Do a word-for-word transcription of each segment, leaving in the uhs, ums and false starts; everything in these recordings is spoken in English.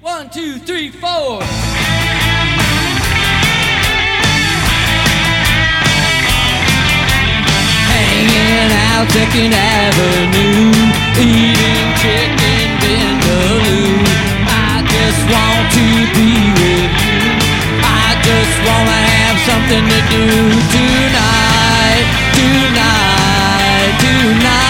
One, two, three, four. Hanging out Second Avenue, eating chicken vindaloo. I just want to be with you. I just wanna have something to do tonight, tonight, tonight.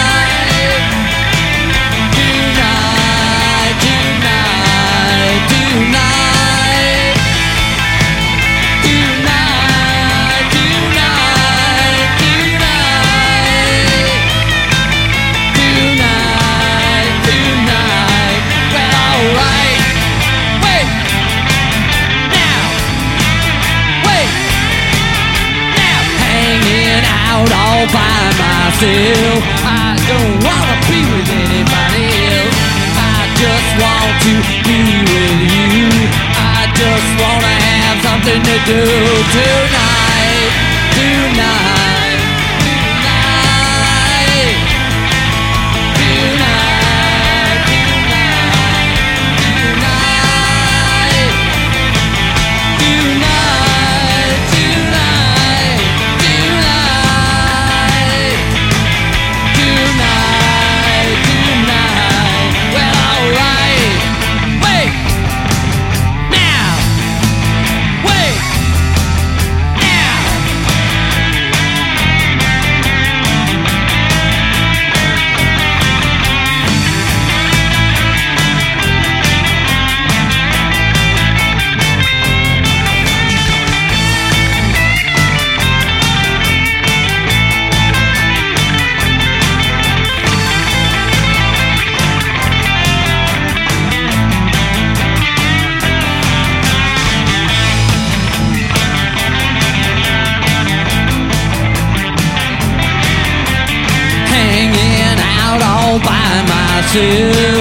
All by myself, I don't wanna be with anybody else. I just want to be with you. I just wanna have something to do tonight, tonight, tonight, tonight, tonight, tonight, tonight, tonight, tonight. Tonight, tonight, well, alright. Wait, now, wait, now. Hanging out all by myself.